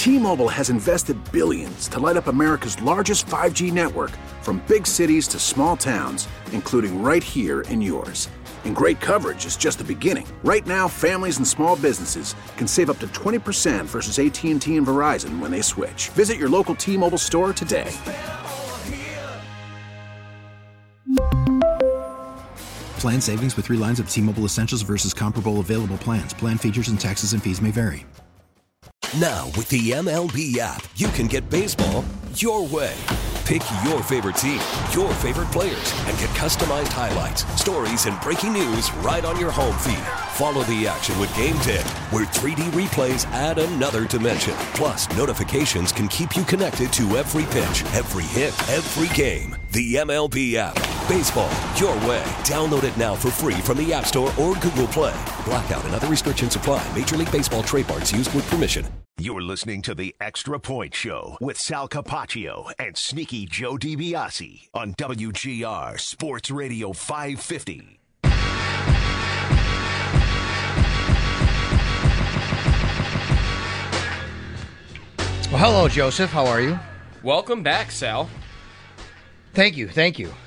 T-Mobile has invested billions to light up America's largest 5G network, from big cities to small towns, including right here in yours. And great coverage is just the beginning. Right now, families and small businesses can save up to 20% versus AT&T and Verizon when they switch. Visit your local T-Mobile store today. Plan savings with 3 lines of T-Mobile Essentials versus comparable available plans. Plan features and taxes and fees may vary. Now, with the MLB app, you can get baseball your way. Pick your favorite team, your favorite players, and get customized highlights, stories, and breaking news right on your home feed. Follow the action with Game Day, where 3D replays add another dimension. Plus, notifications can keep you connected to every pitch, every hit, every game. The MLB app. Baseball your way. Download it now for free from the App Store or Google Play. Blackout and other restrictions apply. Major League Baseball trademarks used with permission. You're listening to the Extra Point Show with Sal Capaccio and Sneaky Joe DiBiase on WGR Sports Radio 550. Well, hello, Joseph. How are you? Welcome back, Sal. Thank you.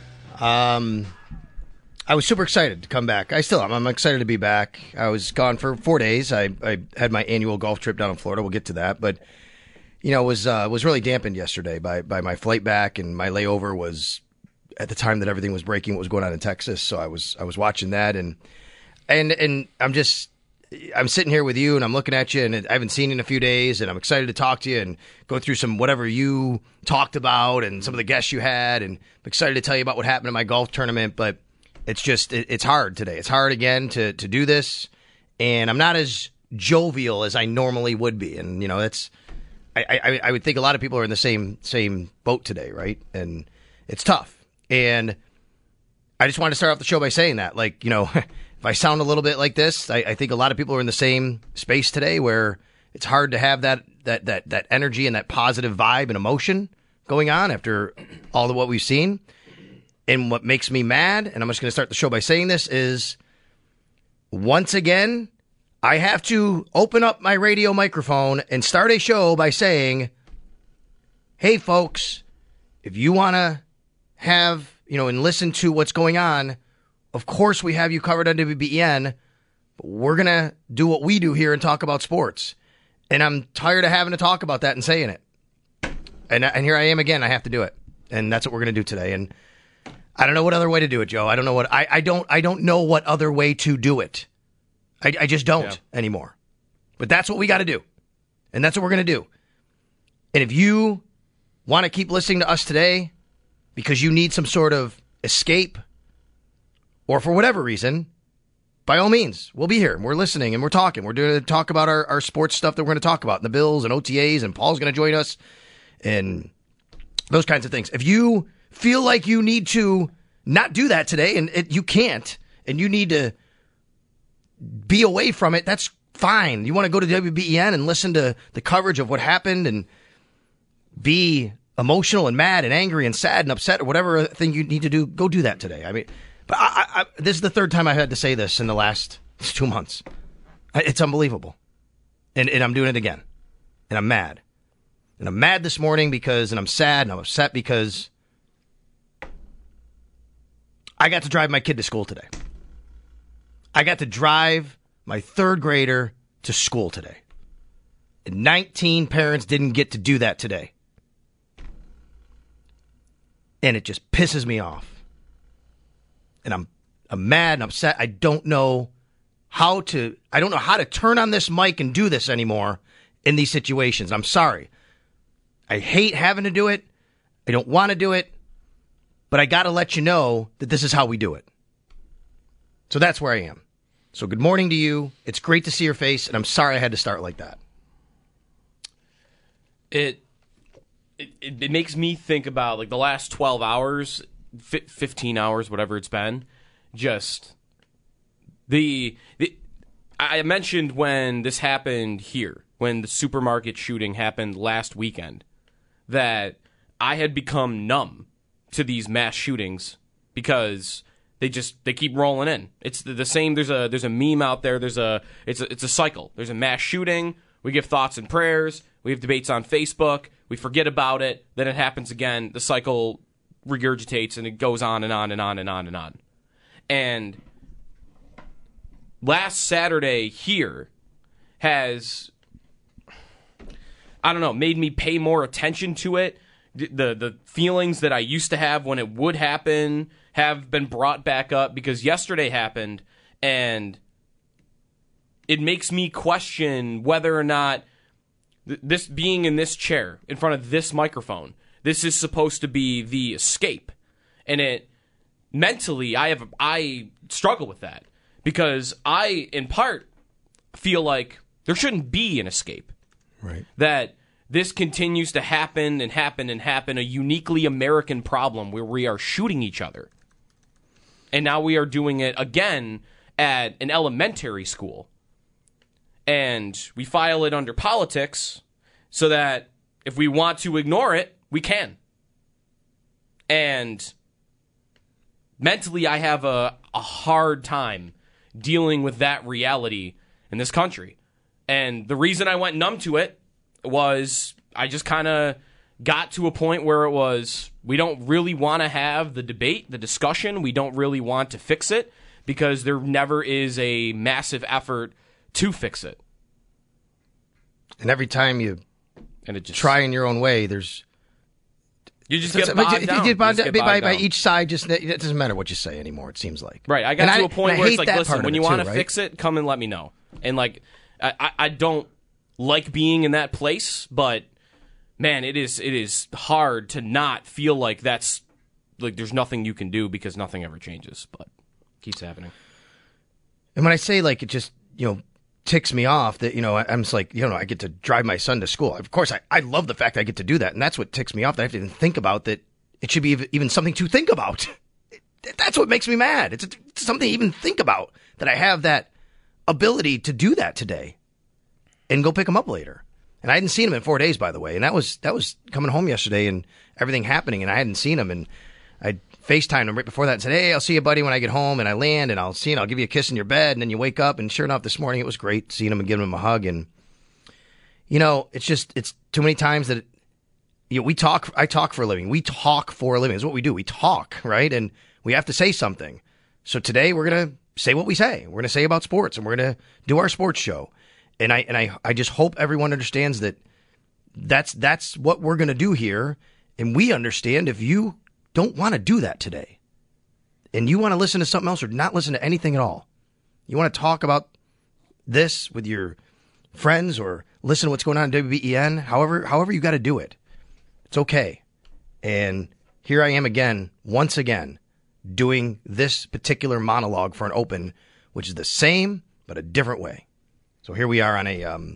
I was super excited to come back. I still am. I'm excited to be back. I was gone for 4 days. I had my annual golf trip down in Florida. We'll get to that. But, you know, it was really dampened yesterday by my flight back, and my layover was at the time that everything was breaking, what was going on in Texas. So I was watching that, and I'm sitting here with you, and I'm looking at you, and I haven't seen you in a few days, and I'm excited to talk to you and go through some whatever you talked about and some of the guests you had, and I'm excited to tell you about what happened in my golf tournament. But it's just it's hard today. It's hard again to do this, and I'm not as jovial as I normally would be, and you know that's I would think a lot of people are in the same boat today, right? And it's tough, and I just wanted to start off the show by saying that, like, you know. If I sound a little bit like this, I think a lot of people are in the same space today where it's hard to have that energy and that positive vibe and emotion going on after all of what we've seen. And what makes me mad, and I'm just going to start the show by saying this, is once again, I have to open up my radio microphone and start a show by saying, hey, folks, if you want to have, you know, and listen to what's going on, of course we have you covered on WBEN, but we're going to do what we do here and talk about sports. And I'm tired of having to talk about that and saying it. And here I am again. I have to do it. And that's what we're going to do today. And I don't know what other way to do it, Joe. I don't know what I don't know what other way to do it. I just don't anymore. But that's what we got to do. And that's what we're going to do. And if you want to keep listening to us today because you need some sort of escape, or for whatever reason, by all means, we'll be here. We're listening and we're talking. We're going to talk about our sports stuff that we're going to talk about, and the Bills and OTAs, and Paul's going to join us, and those kinds of things. If you feel like you need to not do that today, and you can't, and you need to be away from it, that's fine. You want to go to WBEN and listen to the coverage of what happened and be emotional and mad and angry and sad and upset or whatever thing you need to do, go do that today. I mean, but this is the third time I've had to say this in the last 2 months. It's unbelievable. And I'm doing it again. And I'm mad. And I'm mad this morning and I'm sad and I'm upset because I got to drive my kid to school today. I got to drive my third grader to school today. And 19 parents didn't get to do that today. And it just pisses me off. And I'm mad and upset. I don't know how to turn on this mic and do this anymore in these situations. I'm sorry. I hate having to do it. I don't want to do it. But I got to let you know that this is how we do it. So that's where I am. So good morning to you. It's great to see your face, and I'm sorry I had to start like that. It makes me think about like the last 12 hours, 15 hours, whatever it's been. Just I mentioned when this happened here, when the supermarket shooting happened last weekend, that I had become numb to these mass shootings because they keep rolling in. It's the same. There's a meme out there. It's a cycle. There's a mass shooting, We give thoughts and prayers. We have debates on Facebook. We forget about it. Then it happens again. The cycle regurgitates, and it goes on and on and on and on and on. And last Saturday here has, I don't know, made me pay more attention to it. The feelings that I used to have when it would happen have been brought back up because yesterday happened, and it makes me question whether or not this being in this chair in front of this microphone, this is supposed to be the escape. And it mentally, I struggle with that because I, in part, feel like there shouldn't be an escape. Right. That this continues to happen and happen and happen, a uniquely American problem where we are shooting each other. And now we are doing it again at an elementary school. And we file it under politics so that if we want to ignore it, we can. And mentally, I have a hard time dealing with that reality in this country. And the reason I went numb to it was I just kind of got to a point where it was, we don't really want to have the debate, the discussion. We don't really want to fix it because there never is a massive effort to fix it. And every time you try in your own way, there's... You just get bogged down. You get bogged down by each side. Just it doesn't matter what you say anymore, it seems like. Right. I got to a point where it's like, listen, when you want to fix it, come and let me know. And like, I don't like being in that place, but man, it is hard to not feel like that's like there's nothing you can do because nothing ever changes, but it keeps happening. And when I say like it just, ticks me off that, I'm just like, I get to drive my son to school. Of course, I love the fact that I get to do that. And that's what ticks me off, that I have to even think about that. It should be even something to think about. That's what makes me mad. It's something to even think about, that I have that ability to do that today and go pick him up later. And I hadn't seen him in 4 days, by the way. And that was coming home yesterday and everything happening. And I hadn't seen him. And I FaceTimed him right before that and said, hey, I'll see you, buddy, when I get home. And I land and I'll give you a kiss in your bed. And then you wake up. And sure enough, this morning it was great seeing him and giving him a hug. And, it's too many times that, I talk for a living. We talk for a living. It's what we do. We talk, right? And we have to say something. So today we're going to say what we say. We're going to say about sports and we're going to do our sports show. And I just hope everyone understands that that's what we're going to do here. And we understand if you don't want to do that today and you want to listen to something else or not listen to anything at all, you want to talk about this with your friends or listen to what's going on in WBEN, however you got to do it, it's okay. And here I am again, once again, doing this particular monologue for an open, which is the same but a different way. So here we are on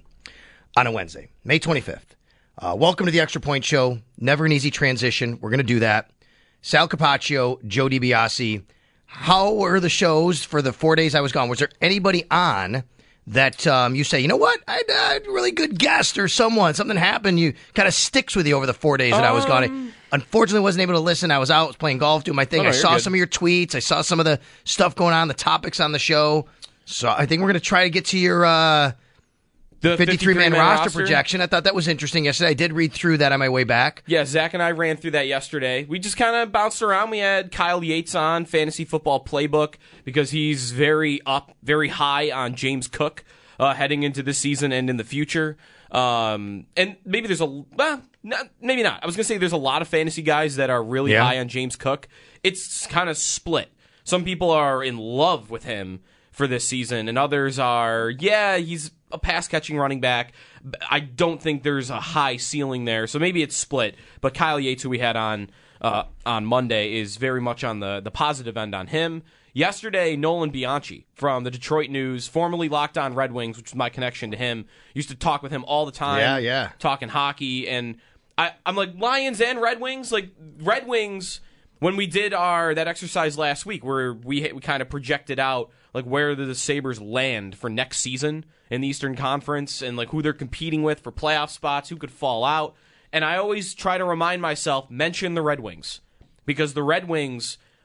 a Wednesday, May 25th. Welcome to the Extra Point Show. Never an easy transition. We're going to do that. Sal Capaccio, Joe DiBiase. How were the shows for the 4 days I was gone? Was there anybody on that you say, you know what, I had a really good guest or something happened, you kind of sticks with you over the 4 days that I was gone? I unfortunately wasn't able to listen. I was out, playing golf, doing my thing. I saw some of your tweets. I saw some of the stuff going on, the topics on the show. So I think we're going to try to get to your the 53-man roster projection. I thought that was interesting yesterday. I did read through that on my way back. Yeah, Zach and I ran through that yesterday. We just kind of bounced around. We had Kyle Yates on, Fantasy Football Playbook, because he's very high on James Cook heading into this season and in the future. And maybe there's maybe not. I was going to say there's a lot of fantasy guys that are really high on James Cook. It's kind of split. Some people are in love with him for this season, and others are, he's a pass-catching running back. I don't think there's a high ceiling there, so maybe it's split. But Kyle Yates, who we had on Monday, is very much on the positive end on him. Yesterday, Nolan Bianchi from the Detroit News, formerly Locked On Red Wings, which is my connection to him, used to talk with him all the time, talking hockey. And I'm like, Lions and Red Wings? Like, Red Wings, when we did that exercise last week where we kind of projected out like where the Sabres land for next season in the Eastern Conference and like who they're competing with for playoff spots, who could fall out. And I always try to remind myself, mention the Red Wings, because the Red Wings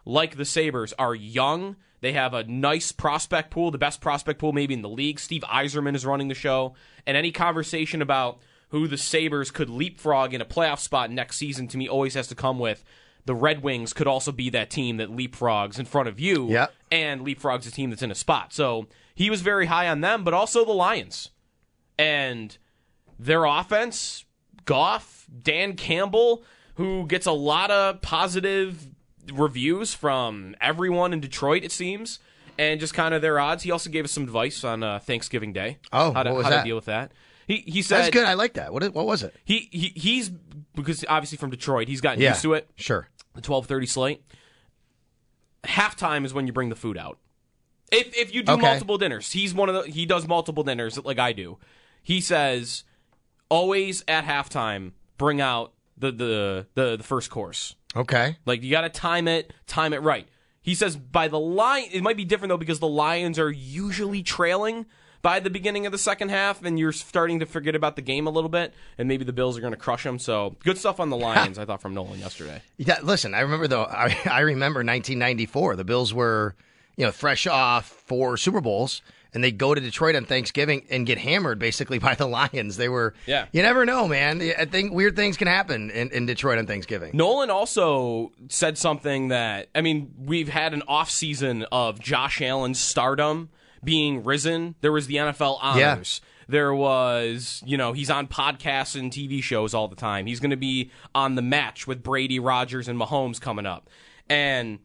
like the Sabres, are young. They have a nice prospect pool, the best prospect pool maybe in the league. Steve Yzerman is running the show. And any conversation about who the Sabres could leapfrog in a playoff spot next season, to me, always has to come with the Red Wings could also be that team that leapfrogs in front of you and leapfrogs a team that's in a spot. So he was very high on them, but also the Lions. And their offense, Goff, Dan Campbell, who gets a lot of positive reviews from everyone in Detroit, it seems, and just kind of their odds. He also gave us some advice on Thanksgiving Day. Oh, how to deal with that. He said that's good. I like that. What was it? He's because obviously from Detroit, he's gotten used to it. Sure. The 12:30 slate. Halftime is when you bring the food out. If you do multiple dinners, he does multiple dinners like I do. He says always at halftime bring out the first course. Okay. Like you got to time it right. He says by the Lions, it might be different though because the Lions are usually trailing by the beginning of the second half, and you're starting to forget about the game a little bit, and maybe the Bills are going to crush them. So good stuff on the Lions, I thought, from Nolan yesterday. Yeah, listen, I remember 1994. The Bills were, fresh off 4 Super Bowls, and they go to Detroit on Thanksgiving and get hammered basically by the Lions. They were, you never know, man. I think weird things can happen in Detroit on Thanksgiving. Nolan also said something that, we've had an offseason of Josh Allen's stardom being risen. There was the NFL honors. Yeah. There was, he's on podcasts and TV shows all the time. He's going to be on The Match with Brady, Rodgers, and Mahomes coming up. And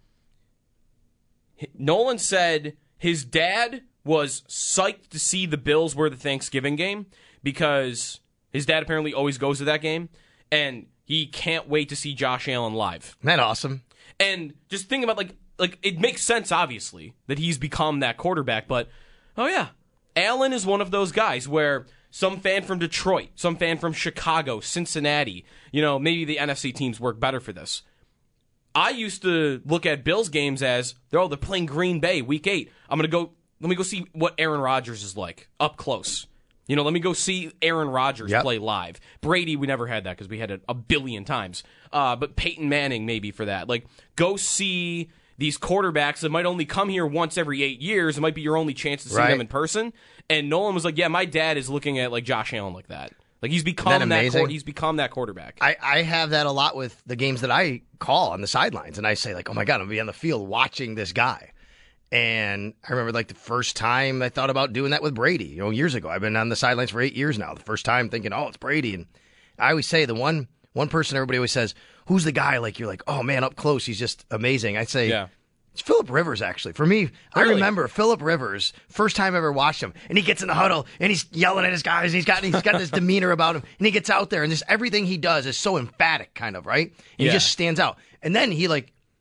Nolan said his dad was psyched to see the Bills were the Thanksgiving game because his dad apparently always goes to that game, and he can't wait to see Josh Allen live. Isn't that awesome? And just think about, like it makes sense, obviously, that he's become that quarterback, but, Allen is one of those guys where some fan from Detroit, some fan from Chicago, Cincinnati, maybe the NFC teams work better for this. I used to look at Bills games as, they're playing Green Bay, Week 8. Let me go see what Aaron Rodgers is like, up close. Let me go see Aaron Rodgers play live. Brady, we never had that because we had it a billion times. But Peyton Manning, maybe for that. Like, go see these quarterbacks that might only come here once every 8 years. It might be your only chance to see them in person. And Nolan was like, yeah, my dad is looking at like Josh Allen like that. Like he's become he's become that quarterback. I have that a lot with the games that I call on the sidelines, and I say like, oh my God, I'm gonna be on the field watching this guy. And I remember like the first time I thought about doing that with Brady, years ago. I've been on the sidelines for 8 years now. The first time thinking, oh, it's Brady. And I always say the one person everybody always says, who's the guy? Like you're like, oh man, up close, he's just amazing. I'd say it's Phillip Rivers, actually. For me, I remember Phillip Rivers, first time I ever watched him, and he gets in the huddle, and he's yelling at his guys, and he's got this demeanor about him, and he gets out there, and just everything he does is so emphatic, kind of, right? And he just stands out. And then he,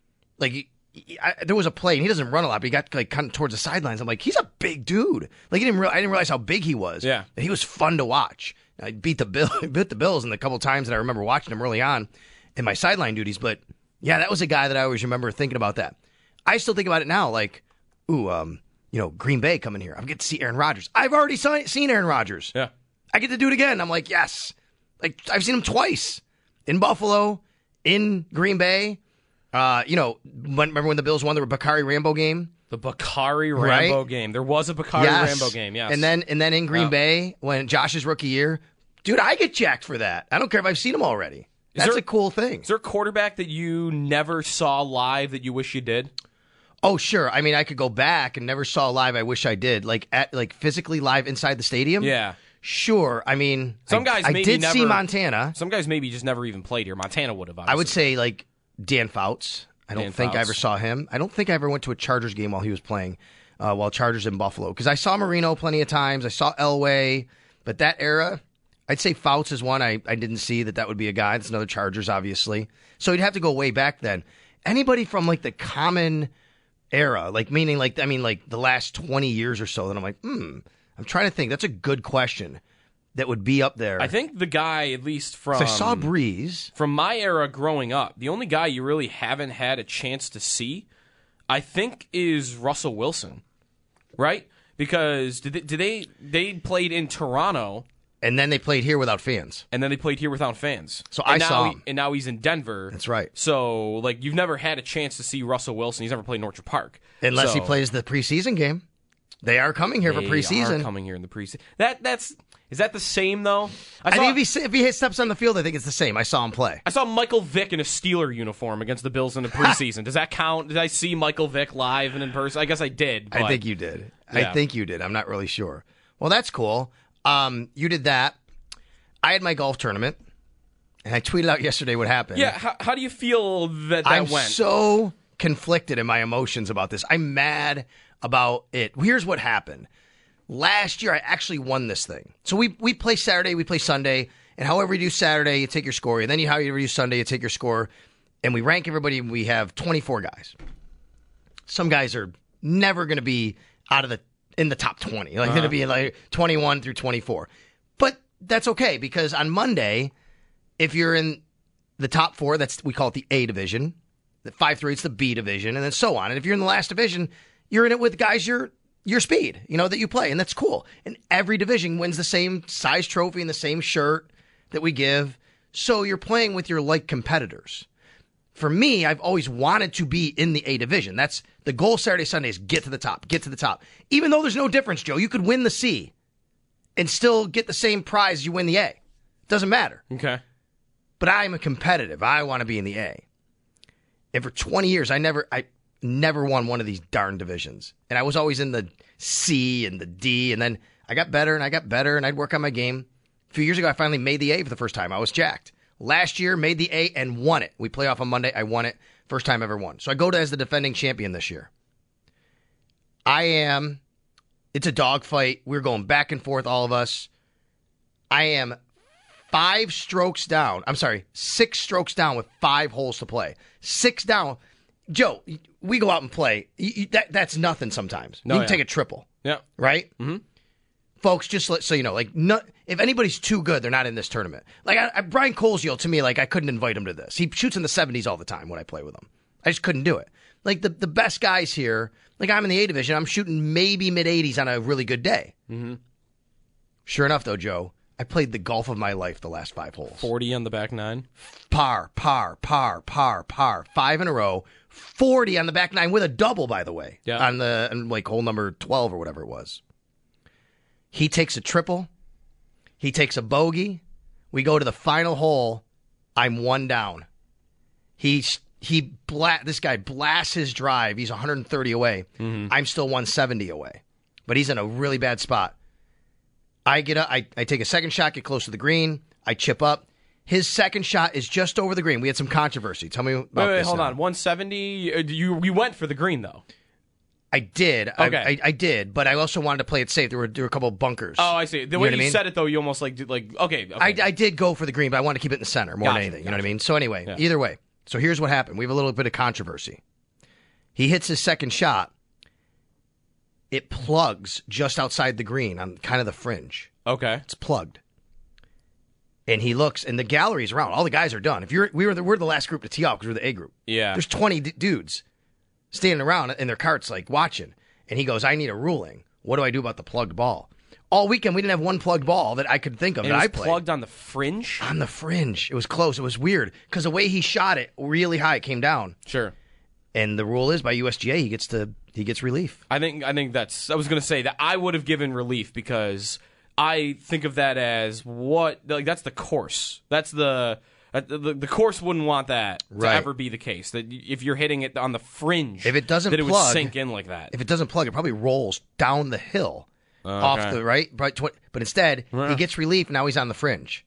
there was a play, and he doesn't run a lot, but he got, kind of towards the sidelines. I'm like, he's a big dude. Like, I didn't realize how big he was. Yeah. And he was fun to watch. I beat the Bills in the couple times that I remember watching him early on in my sideline duties, but, yeah, that was a guy that I always remember thinking about that. I still think about it now, like, Green Bay coming here. I get to see Aaron Rodgers. I've already seen Aaron Rodgers. Yeah. I get to do it again. I'm like, yes. Like, I've seen him twice. In Buffalo, in Green Bay. Remember when the Bills won the Bakari Rambo game? The Bakari Rambo game. There was a Bakari Rambo game, yes. And then in Green Bay, when Josh's rookie year, dude, I get jacked for that. I don't care if I've seen him already. That's a cool thing. Is there a quarterback that you never saw live that you wish you did? Oh, sure. I mean, I could go back and never saw live. I wish I did. Like physically live inside the stadium? Yeah. Sure. I mean, some guys I did see Montana. Some guys maybe just never even played here. Montana would have, obviously. I would say, like, Dan Fouts. I don't think I ever saw him. I don't think I ever went to a Chargers game while he was playing, while Chargers in Buffalo. Because I saw Marino plenty of times. I saw Elway. But that era, I'd say Fouts is one I didn't see that would be a guy. That's another Chargers, obviously. So you'd have to go way back then. Anybody from, like, the common era, like, meaning, like, the last 20 years or so, that I'm like, I'm trying to think. That's a good question that would be up there. I think the guy, at least from... I saw Breeze. From my era growing up, the only guy you really haven't had a chance to see, I think, is Russell Wilson, right? Because they played in Toronto, And then they played here without fans. And then they played here without fans. So I saw him. And now he's in Denver. That's right. So, like, you've never had a chance to see Russell Wilson. He's never played Northrop Park. Unless he plays the preseason game. They are coming here for preseason. They are coming here in the preseason. Is that the same, though? I think if he steps on the field, I think it's the same. I saw him play. I saw Michael Vick in a Steeler uniform against the Bills in the preseason. Does that count? Did I see Michael Vick live and in person? I guess I did. But, I think you did. Yeah. I think you did. I'm not really sure. Well, that's cool. You did that. I had my golf tournament, and I tweeted out yesterday what happened. Yeah, how do you feel that I'm went? so conflicted in my emotions about this. I'm mad about it. Here's what happened. Last year, I actually won this thing. So we play Saturday, we play Sunday, and however you do Saturday, you take your score, and then however you do Sunday, you take your score, and we rank everybody, and we have 24 guys. Some guys are never going to be in the top 20. Like, going to be like 21 through 24. But that's okay, because on Monday, if you're in the top 4, we call it the A division. The 5 through 8 is the B division, and then so on. And if you're in the last division, you're in it with guys your speed, that you play, and that's cool. And every division wins the same size trophy and the same shirt that we give. So you're playing with your like competitors. For me, I've always wanted to be in the A division. That's the goal Saturday, Sunday is get to the top, get to the top. Even though there's no difference, Joe, you could win the C and still get the same prize as you win the A. Doesn't matter. Okay. But I'm a competitive. I want to be in the A. And for 20 years, I never won one of these darn divisions. And I was always in the C and the D. And then I got better and I'd work on my game. A few years ago, I finally made the A for the first time. I was jacked. Last year, made the A and won it. We play off on Monday. I won it. First time I ever won. So I go as the defending champion this year. It's a dogfight. We're going back and forth, all of us. I am 6 strokes down with 5 holes to play. 6 down. Joe, we go out and play. That's nothing sometimes. You can take a triple. Yeah. Right? Mm-hmm. Folks, just so you know, if anybody's too good, they're not in this tournament. Brian Koziol, to me, I couldn't invite him to this. He shoots in the 70s all the time when I play with him. I just couldn't do it. The best guys here, I'm in the A division, I'm shooting maybe mid-80s on a really good day. Mm-hmm. Sure enough, though, Joe, I played the golf of my life the last 5 holes. 40 on the back 9? Par. 5 in a row. 40 on the back 9 with a double, by the way. Yeah. On hole number 12 or whatever it was. He takes a triple. He takes a bogey. We go to the final hole. I'm 1 down. This guy blasts his drive. He's 130 away. Mm-hmm. I'm still 170 away. But he's in a really bad spot. I get up. I take a second shot, get close to the green. I chip up. His second shot is just over the green. We had some controversy. Tell me about this. Hold on. 170? You went for the green, though. I did. Okay. I did, but I also wanted to play it safe. There were a couple of bunkers. Oh, I see. The way you said it, though, you almost okay. I did go for the green, but I wanted to keep it in the center more than anything. You know what I mean? So anyway, Either way. So here's what happened. We have a little bit of controversy. He hits his second shot. It plugs just outside the green on kind of the fringe. Okay. It's plugged. And he looks, and the gallery's around. All the guys are done. We're the last group to tee off because we're the A group. Yeah. There's 20 dudes standing around in their carts, watching. And he goes, I need a ruling. What do I do about the plugged ball? All weekend, we didn't have one plugged ball that I could think of that I played. Plugged on the fringe? On the fringe. It was close. It was weird because the way he shot it really high, it came down. Sure. And the rule is by USGA, he gets relief. I think I was going to say that I would have given relief because I think of that as that's the course. That's the course wouldn't want that to ever be the case. That if you're hitting it on the fringe, if it doesn't that it plug, would sink in like that. If it doesn't plug, it probably rolls down the hill off the right. But instead, he gets relief. Now he's on the fringe.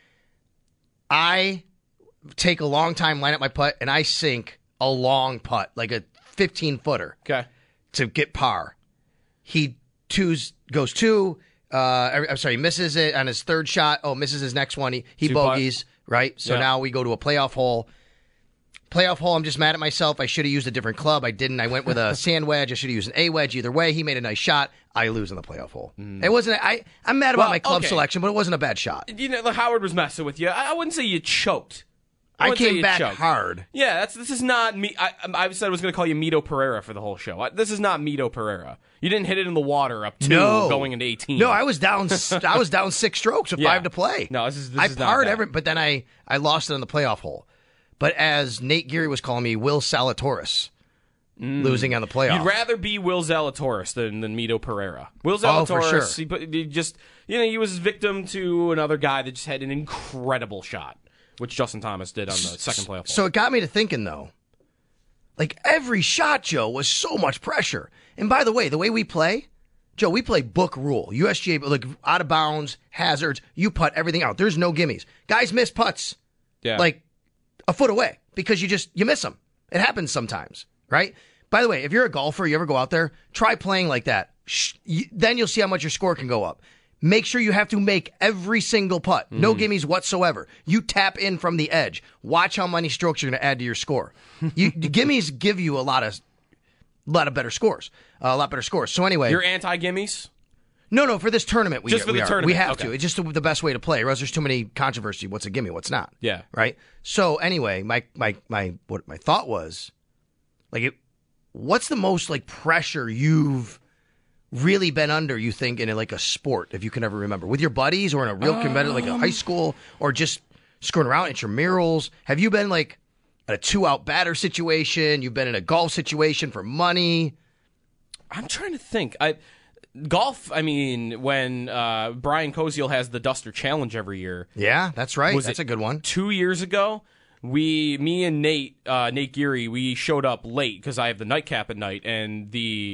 I take a long time, line up my putt, and I sink a long putt, like a 15-footer, to get par. He goes 2. Misses it on his third shot. Oh, misses his next one. He bogeys, right? So now we go to a playoff hole. I'm just mad at myself. I should have used a different club. I didn't. I went with a sand wedge. I should have used an A wedge. Either way, he made a nice shot. I lose in the playoff hole. It wasn't. I'm mad about my club selection, but it wasn't a bad shot. Howard was messing with you. I wouldn't say you choked. I wouldn't say came you back choked. hard. Yeah, this is not me. I said I was going to call you Mito Pereira for the whole show. This is not Mito Pereira. You didn't hit it in the water up 2 going into 18. No, I was down 6 strokes with 5 to play. No, this is I not parred that. but then I lost it on the playoff hole. But as Nate Geary was calling me, Will Zalatoris losing on the playoff. You'd rather be Will Zalatoris than Mito Pereira. Will Oh, for Zalatoris, sure. he was victim to another guy that just had an incredible shot, which Justin Thomas did on the second playoff hole. So it got me to thinking, though, like every shot, Joe, was so much pressure. And by the way we play, Joe, we play book rule. USGA, like out of bounds, hazards, you putt everything out. There's no gimmies. Guys miss putts like a foot away because you miss them. It happens sometimes, right? By the way, if you're a golfer, you ever go out there, try playing like that. Then you'll see how much your score can go up. Make sure you have to make every single putt. No gimmies whatsoever. You tap in from the edge. Watch how many strokes you're going to add to your score. Gimmies give you a lot better scores. A lot better scores. So anyway. You're anti-gimmies? No, for this tournament, Just for the tournament. We have Okay. to. It's just the best way to play. Or else there's too many controversy. What's a gimme? What's not? Yeah. Right? So anyway, my thought was, like, what's the most, like, pressure you've really been under, you think, in like a sport, if you can ever remember, with your buddies or in a real competitive, like a high school, or just screwing around at your murals? Have you been like at a 2-out batter situation? You've been in a golf situation for money? I'm trying to think. Golf, I mean, when Brian Koziel has the Duster Challenge every year. Yeah, that's right. Was That's it a good one. 2 years ago, me and Nate Geary, we showed up late because I have the nightcap at night, and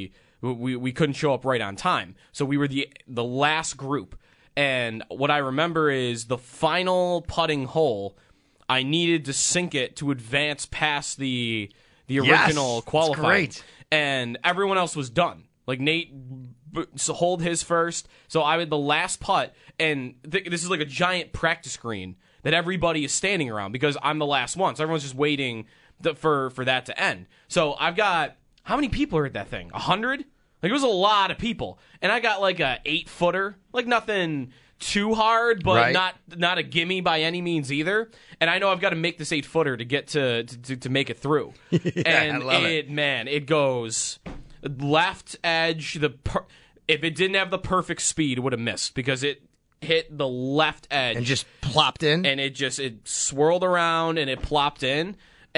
we couldn't show up right on time. So we were the last group. And what I remember is the final putting hole, I needed to sink it to advance past the original qualifying. Great. And everyone else was done. Like Nate holed his first. So I had the last putt, and this is like a giant practice green that everybody is standing around because I'm the last one. So everyone's just waiting for that to end. So I've got, how many people are at that thing? 100? Like, it was a lot of people. And I got like a 8-footer, like nothing too hard, but not a gimme by any means either. And I know I've got to make this 8-footer to get to make it through. And I love it. Man, it goes left edge. If it didn't have the perfect speed, it would have missed because it hit the left edge And just plopped in? and it swirled around and it plopped in.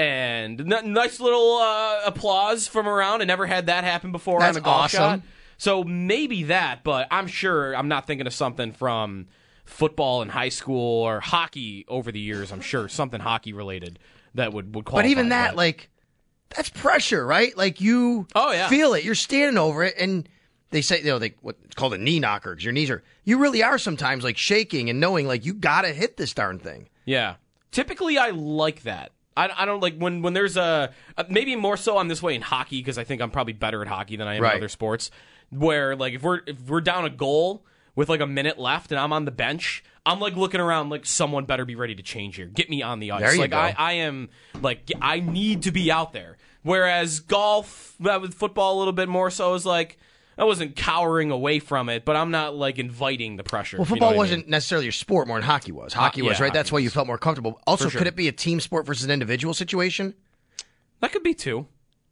And nice little applause from around. I never had that happen before That's on a golf awesome. shot. So maybe that, but I'm sure I'm not thinking of something from football in high school or hockey over the years. I'm sure something hockey related that would qualify. But even that, like, that's pressure, right? Like, you feel it. You're standing over it, and they say, it's called a knee knocker because your knees are, you really are sometimes, like, shaking and knowing, like, you got to hit this darn thing. Yeah. Typically, I like that. I don't like when there's maybe more so I'm this way in hockey because I think I'm probably better at hockey than I am in other sports. Where like if we're down a goal with like a minute left and I'm on the bench, I'm like looking around like someone better be ready to change here. Get me on the ice. There you like go. I am like I need to be out there. Whereas golf, with football a little bit more so is like I wasn't cowering away from it, but I'm not like inviting the pressure. Well, football wasn't necessarily your sport more than hockey was. Hockey was, right? hockey That's why you was. felt more comfortable. Also, For sure. could it be a team sport versus an individual situation? That could be too.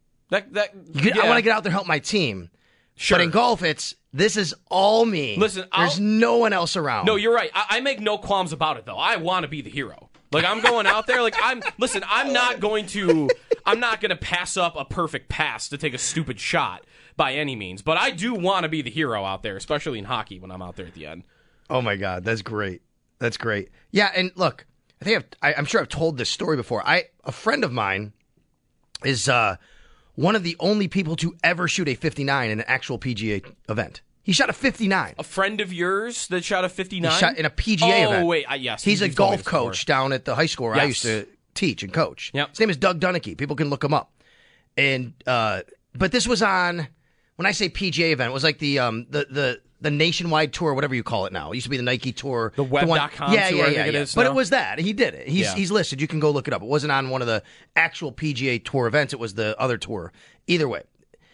I I want to get out there and help my team. Sure. But in golf, this is all me. Listen, there's no one else around. No, you're right. I make no qualms about it, though. I want to be the hero. Like, I'm going out there. Like, I'm not going to pass up a perfect pass to take a stupid shot by any means. But I do want to be the hero out there, especially in hockey when I'm out there at the end. Oh, my God. That's great. That's great. Yeah, and look, I think I'm sure I've told this story before. A friend of mine is one of the only people to ever shoot a 59 in an actual PGA event. He shot a 59. A friend of yours that shot a 59? He shot in a PGA event. Oh, wait. Yes. He's a you've told me golf this before. coach down at the high school where I Yes. used to teach and coach. Yep. His name is Doug Dunneke. People can look him up. And but this was on, when I say PGA event, it was like the nationwide tour, whatever you call it now. It used to be the Nike tour. The web.com yeah, tour, yeah, I yeah, think it yeah. is But now. it was that. He did it. Yeah. He's listed. You can go look it up. It wasn't on one of the actual PGA tour events. It was the other tour. Either way.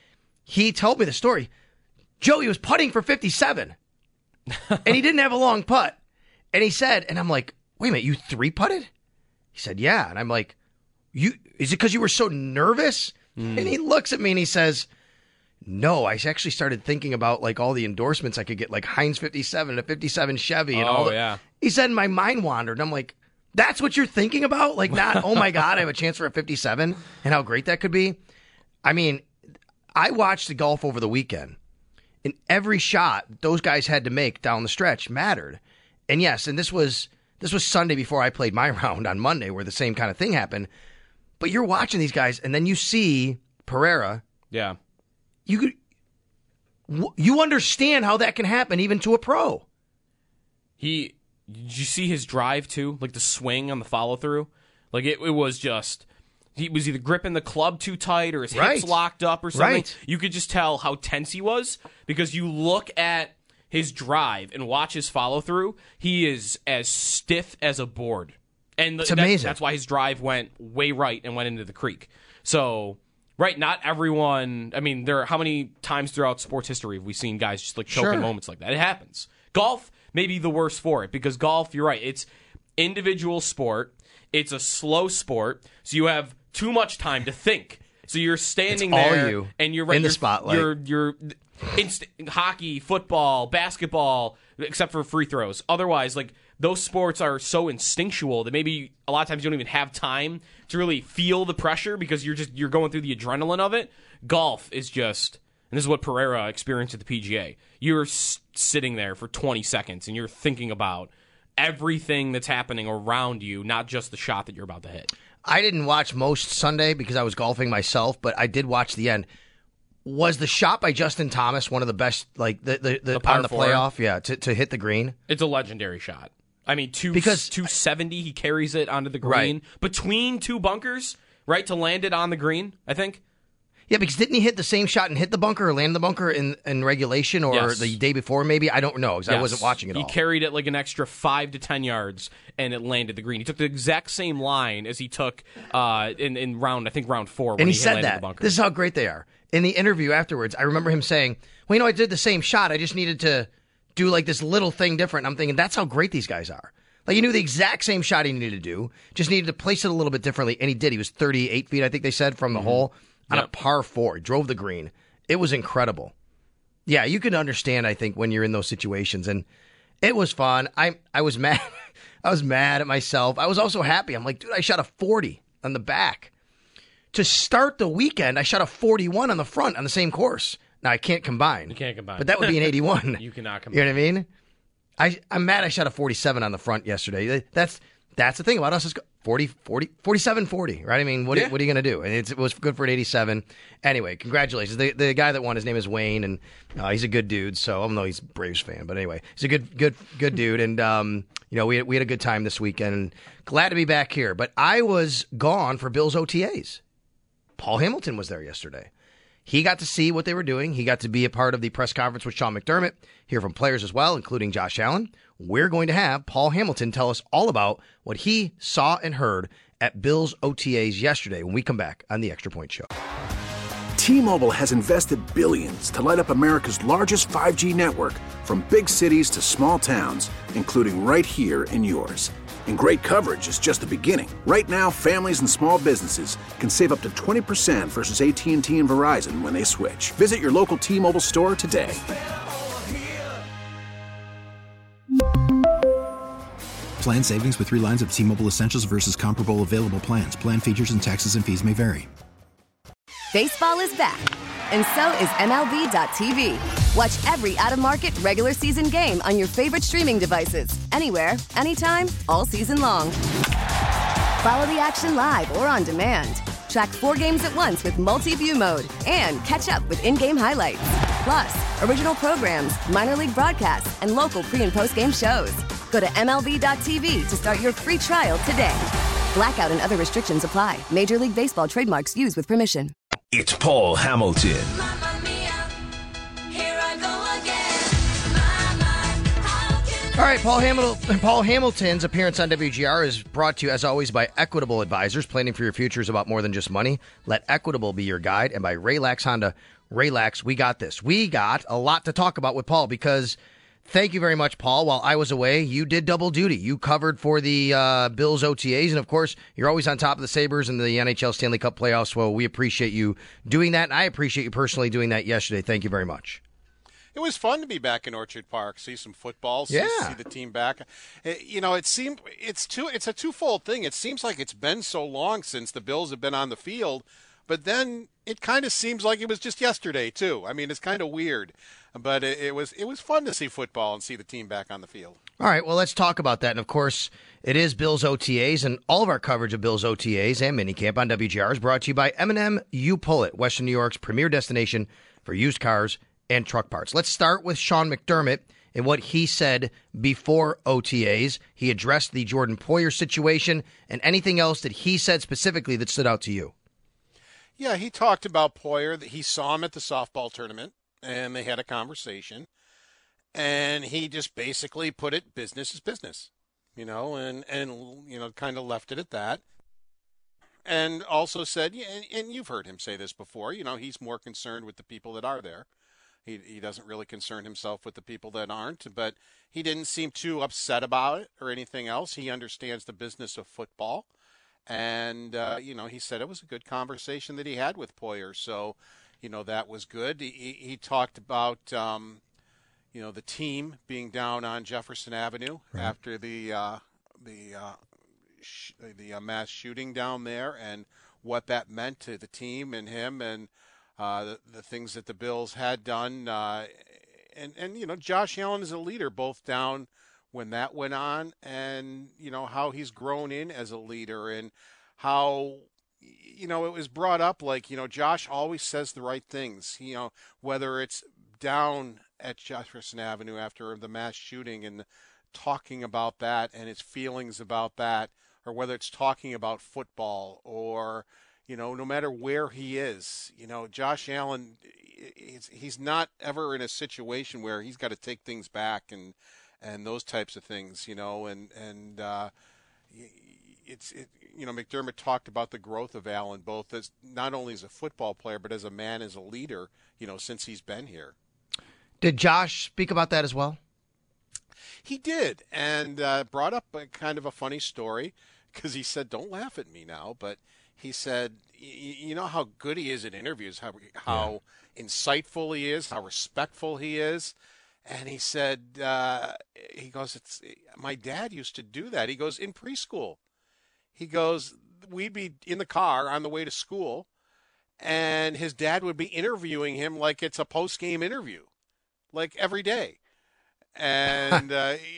He told me the story. Joe, he was putting for 57. And he didn't have a long putt. And he said, and I'm like, wait a minute, you 3-putted? He said, yeah. And I'm like, is it because you were so nervous? And he looks at me and he says, no, I actually started thinking about like all the endorsements I could get, like Heinz 57, a 57 Chevy, and all that. Yeah. He said, my mind wandered. And I'm like, that's what you're thinking about? Like, not, oh my God, I have a chance for a 57 and how great that could be. I mean, I watched the golf over the weekend, and every shot those guys had to make down the stretch mattered. And yes, and this was Sunday before I played my round on Monday, where the same kind of thing happened. But you're watching these guys, and then you see Pereira. Yeah. You understand how that can happen even to a pro. Did you see his drive too? Like the swing on the follow through? Like it was just, he was either gripping the club too tight or his hips locked up or something. Right. You could just tell how tense he was because you look at his drive and watch his follow through. He is as stiff as a board. And it's amazing. That's why his drive went way right and went into the creek. So, right, not everyone. I mean, how many times throughout sports history have we seen guys just like choking moments like that? It happens. Golf may be the worst for it because golf, you're right, it's individual sport. It's a slow sport, so you have too much time to think. So you're standing there, and you're right in the spotlight. You're hockey, football, basketball, except for free throws. Otherwise, like those sports are so instinctual that maybe a lot of times you don't even have time to really feel the pressure because you're going through the adrenaline of it. Golf is just, and this is what Pereira experienced at the PGA. You're sitting there for 20 seconds and you're thinking about everything that's happening around you, not just the shot that you're about to hit. I didn't watch most Sunday because I was golfing myself, but I did watch the end. Was the shot by Justin Thomas one of the best, like the on the playoff? Yeah, to hit the green. It's a legendary shot. I mean, 270, he carries it onto the green between two bunkers, right, to land it on the green, I think. Yeah, because didn't he hit the same shot and hit the bunker or land the bunker in regulation or the day before maybe? I don't know because I wasn't watching it all. He carried it like an extra 5 to 10 yards and it landed the green. He took the exact same line as he took in round 4 when and he said landed the bunker. This is how great they are. In the interview afterwards, I remember him saying, well, I did the same shot. I just needed to do like this little thing different. I'm thinking that's how great these guys are. Like he knew the exact same shot he needed to do, just needed to place it a little bit differently, and he did. He was 38 feet, I think they said, from the hole on a par 4. He drove the green. It was incredible. Yeah, you can understand, I think, when you're in those situations, and it was fun. I was mad. I was mad at myself. I was also happy. I'm like, dude, I shot a 40 on the back. To start the weekend, I shot a 41 on the front on the same course. Now, I can't combine. You can't combine. But that would be an 81. You cannot combine. You know what I mean? I'm mad I shot a 47 on the front yesterday. That's the thing about us. Is 47-40, right? I mean, what are you going to do? And it was good for an 87. Anyway, congratulations. The guy that won, his name is Wayne, and he's a good dude. So, I don't know, he's a Braves fan. But anyway, he's a good dude. And, we had a good time this weekend. And glad to be back here. But I was gone for Bills OTAs. Paul Hamilton was there yesterday. He got to see what they were doing. He got to be a part of the press conference with Sean McDermott, hear from players as well, including Josh Allen. We're going to have Paul Hamilton tell us all about what he saw and heard at Bills OTAs yesterday when we come back on the Extra Point Show. T-Mobile has invested billions to light up America's largest 5G network, from big cities to small towns, including right here in yours. And great coverage is just the beginning. Right now, families and small businesses can save up to 20% versus AT&T and Verizon when they switch. Visit your local T-Mobile store today. Plan savings with 3 lines of T-Mobile Essentials versus comparable available plans. Plan features and taxes and fees may vary. Baseball is back, and so is MLB.tv. Watch every out-of-market, regular season game on your favorite streaming devices, anywhere, anytime, all season long. Follow the action live or on demand. Track 4 games at once with multi-view mode and catch up with in-game highlights. Plus, original programs, minor league broadcasts, and local pre- and post-game shows. Go to MLB.tv to start your free trial today. Blackout and other restrictions apply. Major League Baseball trademarks used with permission. It's Paul Hamilton. All right, Paul Hamilton's appearance on WGR is brought to you, as always, by Equitable Advisors. Planning for your future is about more than just money. Let Equitable be your guide. And by Raylax Honda. Raylax, we got this. We got a lot to talk about with Paul because Thank you very much, Paul. While I was away, you did double duty. You covered for the Bills OTAs, and of course, you're always on top of the Sabres and the NHL Stanley Cup playoffs. Well, we appreciate you doing that, and I appreciate you personally doing that yesterday. Thank you very much. It was fun to be back in Orchard Park, see some football, see the team back. It's a twofold thing. It seems like it's been so long since the Bills have been on the field, but then it kind of seems like it was just yesterday too. I mean, it's kind of weird, but it was fun to see football and see the team back on the field. All right, well, let's talk about that. And of course, it is Bills OTAs, and all of our coverage of Bills OTAs and minicamp on WGR is brought to you by M&M You Pull It, Western New York's premier destination for used cars and truck parts. Let's start with Sean McDermott and what he said before OTAs. He addressed the Jordan Poyer situation and anything else that he said specifically that stood out to you. Yeah, he talked about Poyer, that he saw him at the softball tournament, and they had a conversation. And he just basically put it, business is business, and kind of left it at that. And also said, and you've heard him say this before, he's more concerned with the people that are there. He doesn't really concern himself with the people that aren't, but he didn't seem too upset about it or anything else. He understands the business of football. And, he said it was a good conversation that he had with Poyer. So, that was good. He talked about, the team being down on Jefferson Avenue after the mass shooting down there and what that meant to the team and him and the things that the Bills had done. And Josh Allen is a leader both down when that went on and, how he's grown in as a leader and how, it was brought up like, Josh always says the right things, whether it's down at Jefferson Avenue after the mass shooting and talking about that and his feelings about that, or whether it's talking about football or, no matter where he is, Josh Allen, he's not ever in a situation where he's got to take things back and those types of things, McDermott talked about the growth of Allen, both as not only as a football player, but as a man, as a leader, since he's been here. Did Josh speak about that as well? He did, and brought up a kind of a funny story because he said, don't laugh at me now, but he said, you know how good he is at interviews, how insightful he is, how respectful he is. And he said, he goes, my dad used to do that. He goes, in preschool. He goes, we'd be in the car on the way to school, and his dad would be interviewing him like it's a post-game interview, like every day. And,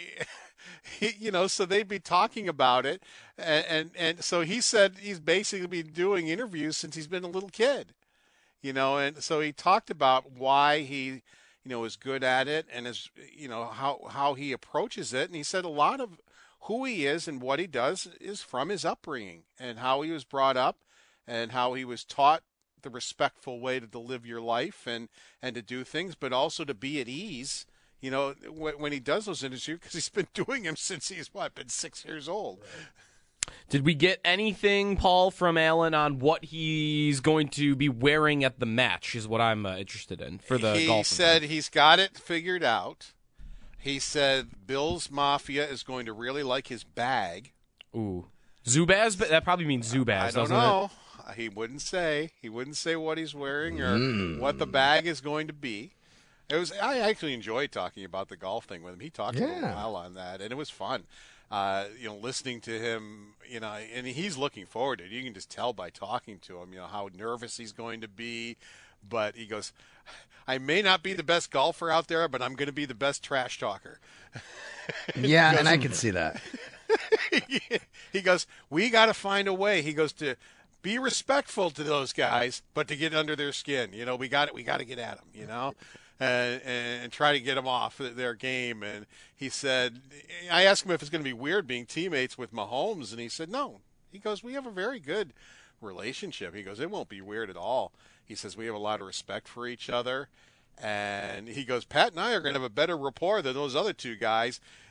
so they'd be talking about it. And so he said he's basically been doing interviews since he's been a little kid, and so he talked about why he, is good at it and is, how he approaches it. And he said a lot of who he is and what he does is from his upbringing and how he was brought up and how he was taught the respectful way to live your life and to do things, but also to be at ease, when he does those interviews, because he's been doing them since he's been 6 years old. Did we get anything, Paul, from Allen on what he's going to be wearing at the match is what I'm interested in for the golf. He said he's got it figured out. He said Bills Mafia is going to really like his bag. Ooh. Zubaz? That probably means Zubaz, I don't know. He wouldn't say. He wouldn't say what he's wearing or what the bag is going to be. I actually enjoyed talking about the golf thing with him. He talked a little while on that, and it was fun. Listening to him, and he's looking forward to it. You can just tell by talking to him, how nervous he's going to be. But he goes, I may not be the best golfer out there, but I'm going to be the best trash talker. Yeah, and I can see that. He goes, we got to find a way. He goes, to be respectful to those guys, but to get under their skin. We got to get at them, and try to get them off their game. And he said, I asked him if it's going to be weird being teammates with Mahomes, and he said, no. He goes, we have a very good relationship. He goes, it won't be weird at all. He says, we have a lot of respect for each other. And he goes, Pat and I are going to have a better rapport than those other two guys.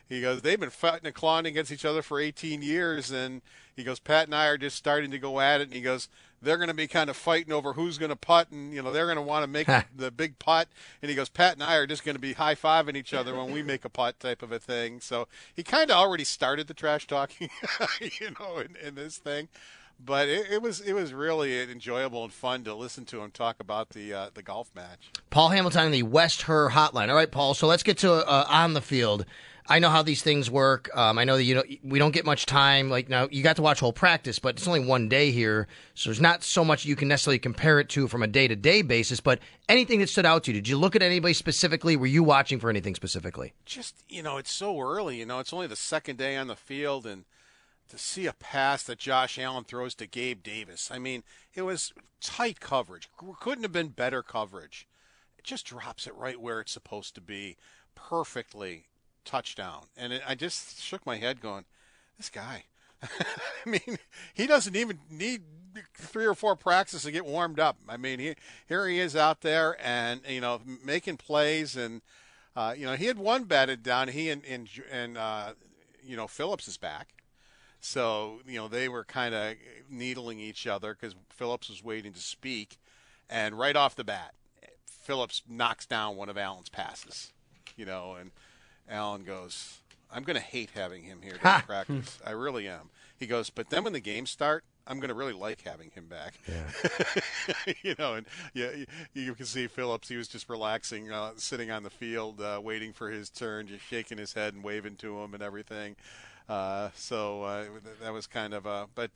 He goes, they've been fighting and clawing against each other for 18 years, and he goes, Pat and I are just starting to go at it, and he goes, they're going to be kind of fighting over who's going to putt, and they're going to want to make the big putt, and he goes, Pat and I are just going to be high-fiving each other when we make a putt type of a thing. So he kind of already started the trash talking, in this thing. But it was really enjoyable and fun to listen to him talk about the golf match. Paul Hamilton on the West Her Hotline. All right, Paul. So let's get to on the field. I know how these things work. I know that we don't get much time. Like now, you got to watch whole practice, but it's only one day here, so there's not so much you can necessarily compare it to from a day-to-day basis. But anything that stood out to you? Did you look at anybody specifically? Were you watching for anything specifically? Just it's so early. It's only the second day on the field, and to see a pass that Josh Allen throws to Gabe Davis, I mean, it was tight coverage. Couldn't have been better coverage. It just drops it right where it's supposed to be, perfectly. Touchdown. And I just shook my head going, this guy, I mean, he doesn't even need 3 or 4 practices to get warmed up. I mean, here he is out there and, making plays. And, he had one batted down. He and Phillips is back. So, they were kind of needling each other because Phillips was waiting to speak. And right off the bat, Phillips knocks down one of Allen's passes, and Allen goes, I'm going to hate having him here during practice. I really am. He goes, but then when the games start, I'm going to really like having him back. Yeah. And you can see Phillips, he was just relaxing, sitting on the field, waiting for his turn, just shaking his head and waving to him and everything. So that was kind of but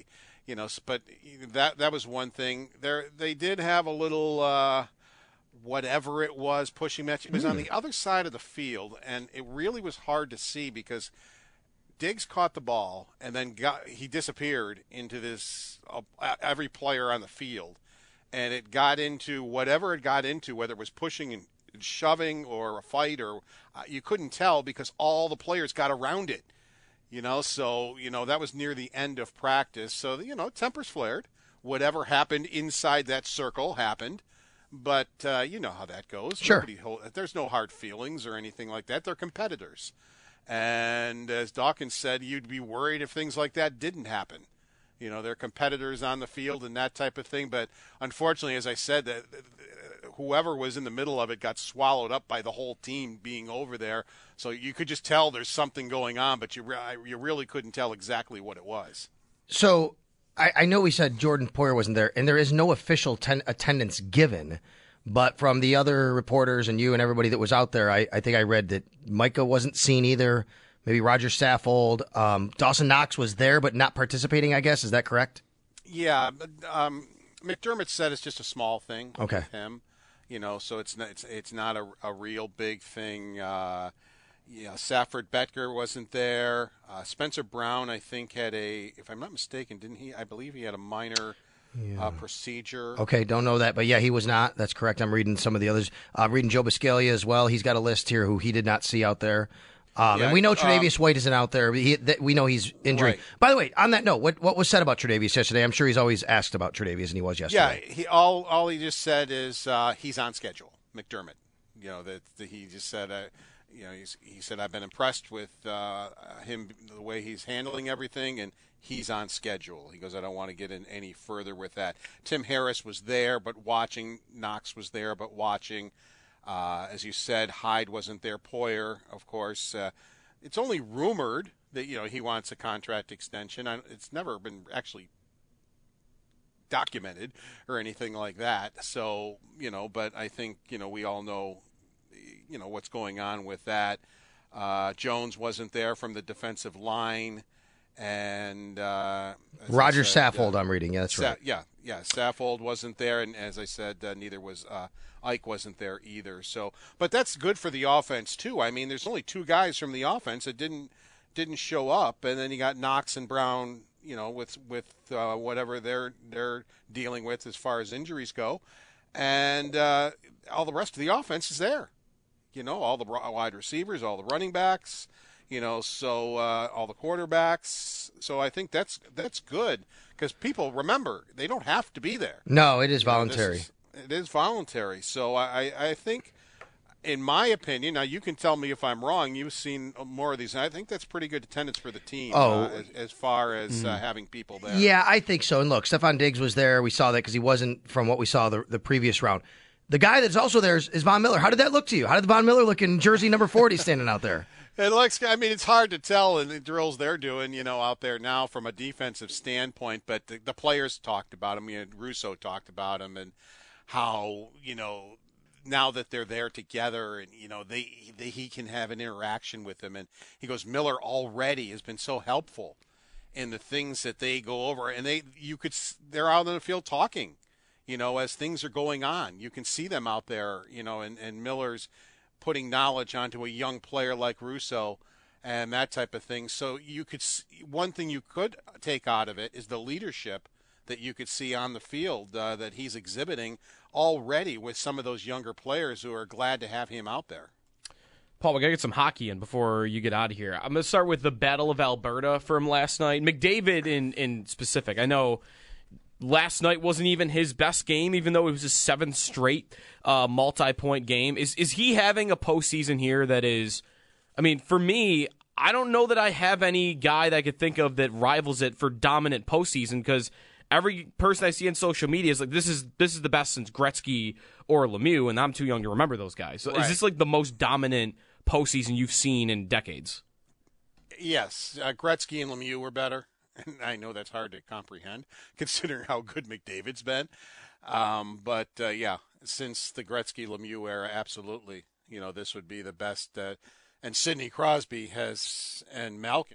that was one thing. They did have a little, whatever it was, pushing match. It was on the other side of the field, and it really was hard to see because Diggs caught the ball and then he disappeared into this every player on the field, and it got into whatever it got into, whether it was pushing and shoving or a fight, or you couldn't tell because all the players got around it. So that was near the end of practice. So tempers flared. Whatever happened inside that circle happened. But you know how that goes. Sure. There's no hard feelings or anything like that. They're competitors. And as Dawkins said, you'd be worried if things like that didn't happen. They're competitors on the field and that type of thing. But unfortunately, as I said, that whoever was in the middle of it got swallowed up by the whole team being over there. So you could just tell there's something going on, but you really couldn't tell exactly what it was. So I know we said Jordan Poyer wasn't there, and there is no official attendance given. But from the other reporters and you and everybody that was out there, I think I read that Micah wasn't seen either. Maybe Roger Saffold. Dawson Knox was there but not participating, I guess. Is that correct? Yeah. McDermott said it's just a small thing with him. So it's not a real big thing. Safford Betker wasn't there. Spencer Brown, I think, had if I'm not mistaken, didn't he? I believe he had a minor procedure. Okay, don't know that, but yeah, he was not. That's correct. I'm reading some of the others. I'm reading Joe Biscaglia as well. He's got a list here who he did not see out there. And we know Tre'Davious White isn't out there. We know he's injured. Right. By the way, on that note, what was said about Tre'Davious yesterday? I'm sure he's always asked about Tre'Davious, and he was yesterday. Yeah, all he just said is he's on schedule. McDermott, that he just said. He said, I've been impressed with him, the way he's handling everything, and he's on schedule. He goes, I don't want to get in any further with that. Tim Harris was there but watching. Knox was there but watching. As you said, Hyde wasn't there. Poyer, of course. It's only rumored that, he wants a contract extension. It's never been actually documented or anything like that. So, but I think, we all know what's going on with that. Jones wasn't there from the defensive line, and Roger Saffold, I'm reading. Yeah, that's right. Yeah. Saffold wasn't there, and as I said, neither was Ike wasn't there either. So, but that's good for the offense too. I mean, there's only 2 guys from the offense that didn't show up, and then you got Knox and Brown, with whatever they're dealing with as far as injuries go, and all the rest of the offense is there. All the wide receivers, all the running backs, so all the quarterbacks. So I think that's good because people, remember, they don't have to be there. No, it is voluntary. It is voluntary. So I think in my opinion, now you can tell me if I'm wrong. You've seen more of these, and I think that's pretty good attendance for the team. As far as having people there. Yeah, I think so. And look, Stephon Diggs was there. We saw that because he wasn't from what we saw the previous round. The guy that's also there is Von Miller. How did that look to you? How did Von Miller look in jersey number 40 standing out there? It looks. I mean, it's hard to tell in the drills they're doing, out there now from a defensive standpoint. But the players talked about him. Russo talked about him and how now that they're there together and he can have an interaction with them. And he goes, Miller already has been so helpful in the things that they go over, and they're out on the field talking, as things are going on. You can see them out there, and Miller's putting knowledge onto a young player like Russo and that type of thing. So one thing you could take out of it is the leadership that you could see on the field that he's exhibiting already with some of those younger players who are glad to have him out there. Paul, we got to get some hockey in before you get out of here. I'm going to start with the Battle of Alberta from last night. McDavid in specific. I know last night wasn't even his best game, even though it was his 7th straight multi-point game. Is he having a postseason here that is, for me, I don't know that I have any guy that I could think of that rivals it for dominant postseason, because every person I see on social media is like, this is the best since Gretzky or Lemieux, and I'm too young to remember those guys. So Is this like the most dominant postseason you've seen in decades? Yes, Gretzky and Lemieux were better. And I know that's hard to comprehend, considering how good McDavid's been. But since the Gretzky-Lemieux era, absolutely, this would be the best. And Sidney Crosby and Malkin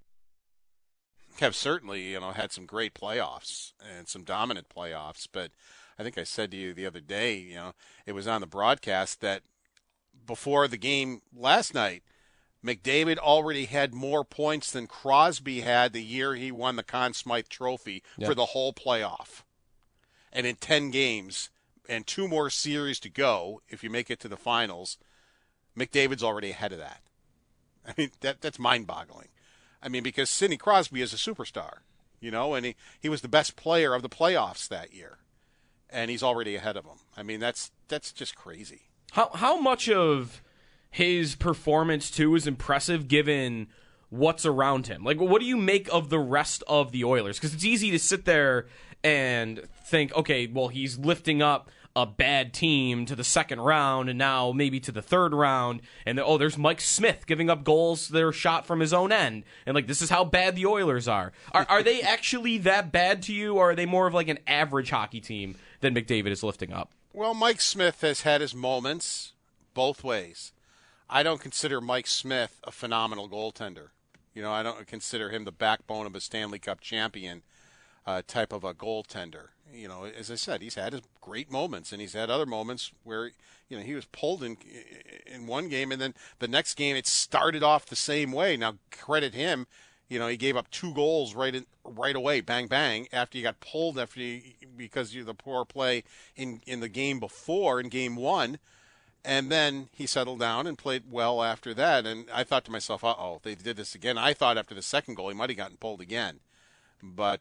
have certainly, had some great playoffs and some dominant playoffs. But I think I said to you the other day, it was on the broadcast that before the game last night, McDavid already had more points than Crosby had the year he won the Conn Smythe Trophy for the whole playoff. And in 10 games and 2 more series to go, if you make it to the finals, McDavid's already ahead of that. I mean, that's mind-boggling. Because Sidney Crosby is a superstar, and he was the best player of the playoffs that year. And he's already ahead of him. That's just crazy. How much of his performance, too, is impressive given what's around him? Like, what do you make of the rest of the Oilers? Because it's easy to sit there and think, okay, well, he's lifting up a bad team to the second round and now maybe to the third round. And, there's Mike Smith giving up goals that are shot from his own end. And, this is how bad the Oilers are. Are they actually that bad to you, or are they more of like an average hockey team that McDavid is lifting up? Well, Mike Smith has had his moments both ways. I don't consider Mike Smith a phenomenal goaltender. I don't consider him the backbone of a Stanley Cup champion type of a goaltender. As I said, he's had his great moments, and he's had other moments where, he was pulled in one game, and then the next game it started off the same way. Now, credit him. He gave up 2 goals right away, bang, bang, after he got pulled because of the poor play in the game before, in game 1. And then he settled down and played well after that. And I thought to myself, they did this again. I thought after the second goal he might have gotten pulled again. But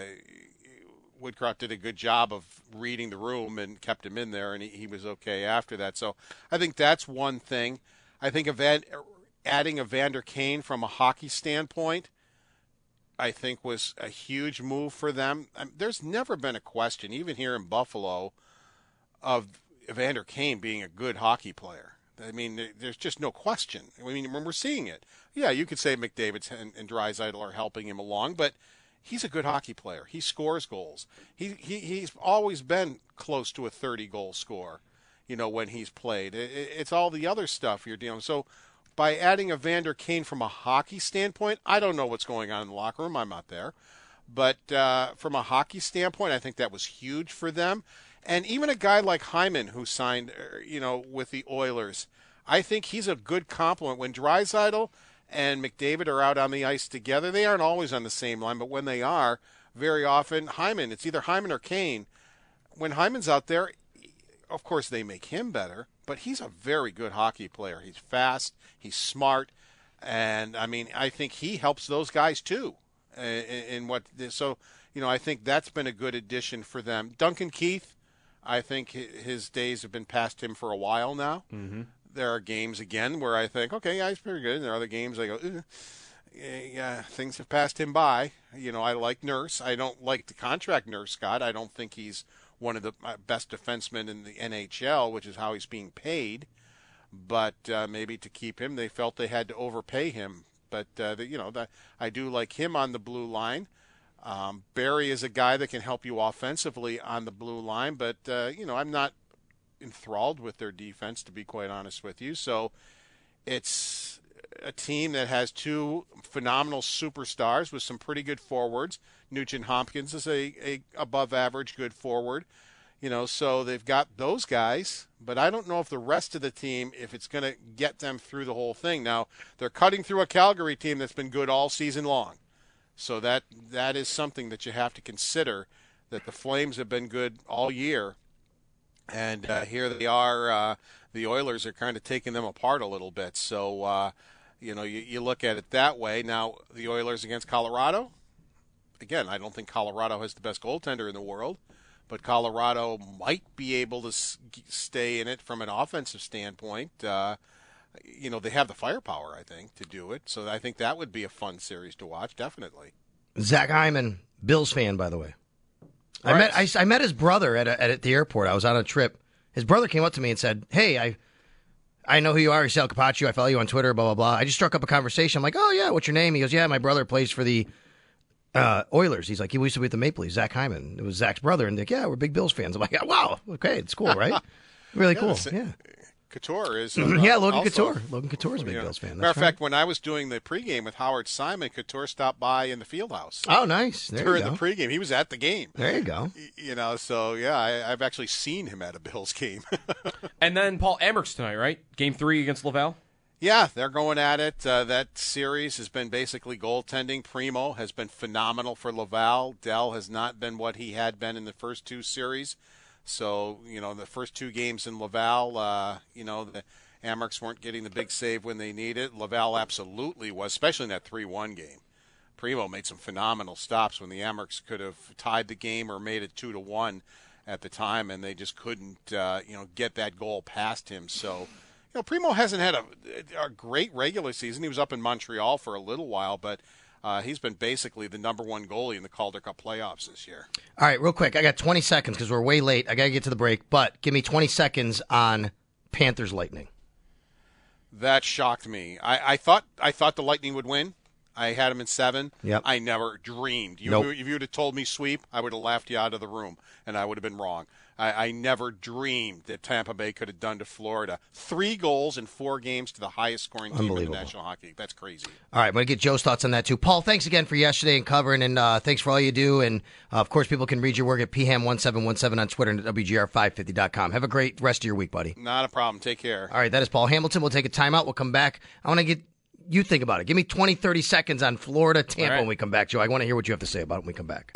Woodcroft did a good job of reading the room and kept him in there, and he was okay after that. So I think that's one thing. I think adding Evander Kane from a hockey standpoint, I think, was a huge move for them. There's never been a question, even here in Buffalo, of Evander Kane being a good hockey player. There's just no question. When we're seeing it, you could say McDavid and Draisaitl are helping him along, but he's a good hockey player. He scores goals. He's always been close to a 30-goal scorer, when he's played. It's all the other stuff you're dealing with. So by adding Evander Kane from a hockey standpoint, I don't know what's going on in the locker room. I'm not there. But from a hockey standpoint, I think that was huge for them. And even a guy like Hyman, who signed, with the Oilers, I think he's a good complement. When Draisaitl and McDavid are out on the ice together, they aren't always on the same line, but when they are, very often, it's either Hyman or Kane. When Hyman's out there, of course they make him better, but he's a very good hockey player. He's fast, he's smart, and, I think he helps those guys, too. I think that's been a good addition for them. Duncan Keith, I think his days have been past him for a while now. Mm-hmm. there are games again where I think, okay, yeah, he's pretty good. And there are other games I go, yeah, things have passed him by. I like Nurse. I don't like the contract Nurse got. I don't think he's one of the best defensemen in the NHL, which is how he's being paid. But maybe to keep him, they felt they had to overpay him. But I do like him on the blue line. Barry is a guy that can help you offensively on the blue line, but I'm not enthralled with their defense, to be quite honest with you. So it's a team that has two phenomenal superstars with some pretty good forwards. Nugent Hopkins is a above average good forward. So they've got those guys, but I don't know if the rest of the team, if it's going to get them through the whole thing. Now, they're cutting through a Calgary team that's been good all season long. So that is something that you have to consider, that the Flames have been good all year. And here they are, the Oilers are kind of taking them apart a little bit. So, you look at it that way. Now, the Oilers against Colorado, again, I don't think Colorado has the best goaltender in the world. But Colorado might be able to stay in it from an offensive standpoint. They have the firepower, I think, to do it. So I think that would be a fun series to watch, definitely. Zach Hyman, Bills fan, by the way. Right. I met his brother at the airport. I was on a trip. His brother came up to me and said, "Hey, I know who you are, Sal Capaccio. I follow you on Twitter, blah, blah, blah." I just struck up a conversation. I'm like, "Oh, yeah, what's your name?" He goes, "Yeah, my brother plays for the Oilers." He's like, he used to be with the Maple Leafs, Zach Hyman. It was Zach's brother. And they're like, "Yeah, we're big Bills fans." I'm like, "Wow, okay, it's cool, right?" Really cool. Yeah. Couture is. Logan Couture. Logan Couture is a big Bills fan. Matter of fact, when I was doing the pregame with Howard Simon, Couture stopped by in the fieldhouse. Oh, nice. During the pregame. He was at the game. There you go. So, yeah, I've actually seen him at a Bills game. And then Paul Amerks tonight, right? Game 3 against Laval? Yeah, they're going at it. That series has been basically goaltending. Primo has been phenomenal for Laval. Dell has not been what he had been in the first two series. So, the first two games in Laval, the Amerks weren't getting the big save when they needed. Laval absolutely was, especially in that 3-1 game. Primo made some phenomenal stops when the Amerks could have tied the game or made it 2-1 at the time, and they just couldn't, get that goal past him. So, Primo hasn't had a great regular season. He was up in Montreal for a little while, but he's been basically the number one goalie in the Calder Cup playoffs this year. All right, real quick. I got 20 seconds because we're way late. I got to get to the break, but give me 20 seconds on Panthers Lightning. That shocked me. I thought the Lightning would win. I had them in 7. Yep. I never dreamed. Nope. If you would have told me sweep, I would have laughed you out of the room, and I would have been wrong. I never dreamed that Tampa Bay could have done to Florida. 3 goals in 4 games to the highest scoring team in the National Hockey League. That's crazy. All right, I'm going to get Joe's thoughts on that, too. Paul, thanks again for yesterday and covering, and thanks for all you do. And, of course, people can read your work at pham1717 on Twitter and at WGR550.com. Have a great rest of your week, buddy. Not a problem. Take care. All right, that is Paul Hamilton. We'll take a timeout. We'll come back. I want to get you think about it. Give me 20, 30 seconds on Florida, Tampa when we come back, Joe. I want to hear what you have to say about it when we come back.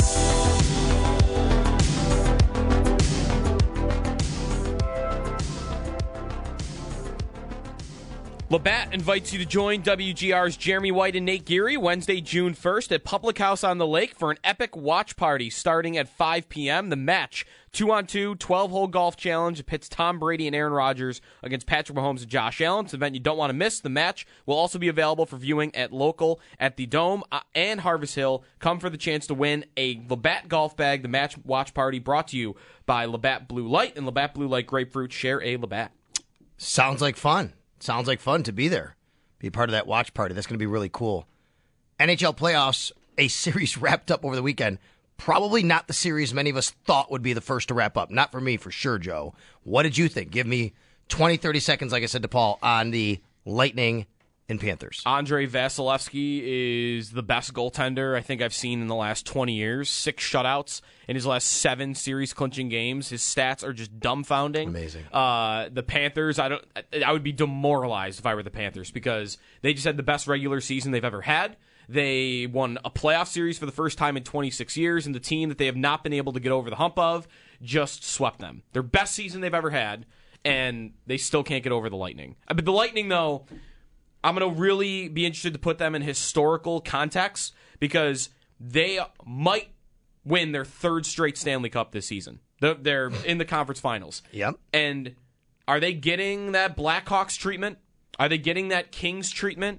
Labatt invites you to join WGR's Jeremy White and Nate Geary Wednesday, June 1st at Public House on the Lake for an epic watch party starting at 5 p.m. The match, 2-on-2, 12-hole golf challenge, pits Tom Brady and Aaron Rodgers against Patrick Mahomes and Josh Allen. It's an event you don't want to miss. The match will also be available for viewing at the Dome and Harvest Hill. Come for the chance to win a Labatt golf bag. The match watch party brought to you by Labatt Blue Light and Labatt Blue Light Grapefruit. Share a Labatt. Sounds like fun. Sounds like fun to be there. Be part of that watch party. That's going to be really cool. NHL playoffs, a series wrapped up over the weekend. Probably not the series many of us thought would be the first to wrap up. Not for me, for sure, Joe. What did you think? Give me 20, 30 seconds, like I said to Paul, on the Lightning and Panthers. Andrei Vasilevsky is the best goaltender I think I've seen in the last 20 years. 6 shutouts in his last 7 series-clinching games. His stats are just dumbfounding. Amazing. The Panthers, I would be demoralized if I were the Panthers because they just had the best regular season they've ever had. They won a playoff series for the first time in 26 years, and the team that they have not been able to get over the hump of just swept them. Their best season they've ever had, and they still can't get over the Lightning. But the Lightning, though, I'm going to really be interested to put them in historical context because they might win their 3rd straight Stanley Cup this season. They're in the conference finals. Yep. And Are they getting that Blackhawks treatment? Are they getting that Kings treatment?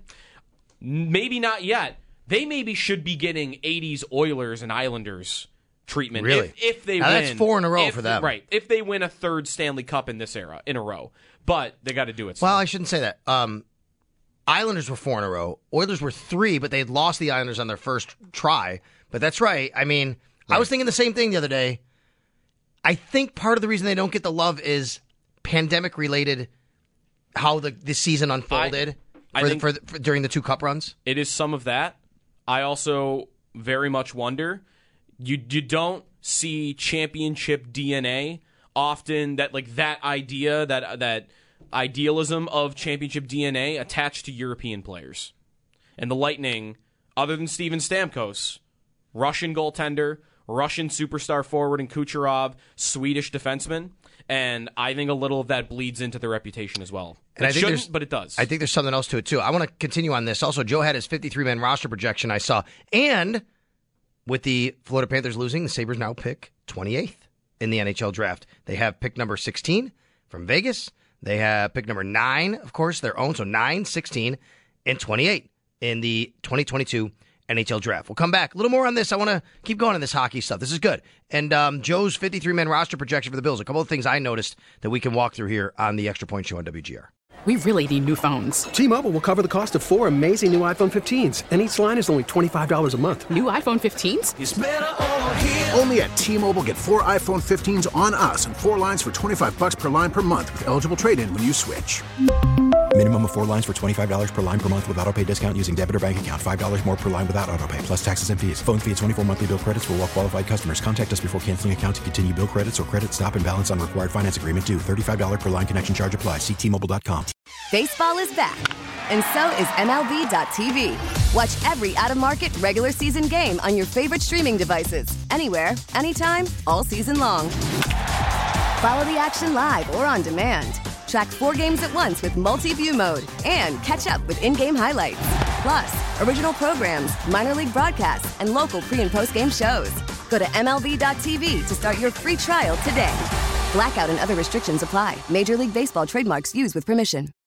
Maybe not yet. They maybe should be getting 80s Oilers and Islanders treatment. Really? If they now win. That's 4 in a row for them. Right. If they win a third Stanley Cup in this era, in a row. But they got to do it soon. Well, I shouldn't say that. Islanders were 4 in a row. Oilers were 3, but they had lost the Islanders on their first try. But that's right. I mean, right. I was thinking the same thing the other day. I think part of the reason they don't get the love is pandemic-related, how the season unfolded during the 2 cup runs. It is some of that. I also very much wonder, you don't see championship DNA often, that idea, that idealism of championship DNA attached to European players. And the Lightning, other than Steven Stamkos, Russian goaltender, Russian superstar forward in Kucherov, Swedish defenseman, and I think a little of that bleeds into their reputation as well. It shouldn't, but it does. I think there's something else to it, too. I want to continue on this. Also, Joe had his 53-man roster projection I saw. And with the Florida Panthers losing, the Sabres now pick 28th in the NHL draft. They have pick number 16 from Vegas. They have pick number 9, of course, their own. So 9, 16, and 28 in the 2022 NHL draft. We'll come back. A little more on this. I want to keep going on this hockey stuff. This is good. And Joe's 53-man roster projection for the Bills. A couple of things I noticed that we can walk through here on the Extra Point Show on WGR. We really need new phones. T-Mobile will cover the cost of 4 amazing new iPhone 15s, and each line is only $25 a month. New iPhone 15s? It's better over here. Only at T-Mobile, get 4 iPhone 15s on us and 4 lines for $25 per line per month with eligible trade-in when you switch. Minimum of 4 lines for $25 per line per month with autopay discount using debit or bank account. $5 more per line without autopay, plus taxes and fees. Phone fee at 24 monthly bill credits for well-qualified customers. Contact us before canceling account to continue bill credits or credit stop and balance on required finance agreement due. $35 per line connection charge applies. See T-Mobile.com. Baseball is back, and so is MLB.tv. Watch every out-of-market regular season game on your favorite streaming devices, anywhere, anytime, all season long. Follow the action live or on demand. Track 4 games at once with multi-view mode and catch up with in-game highlights. Plus, original programs, minor league broadcasts, and local pre- and post-game shows. Go to MLB.tv to start your free trial today. Blackout and other restrictions apply. Major League Baseball trademarks used with permission.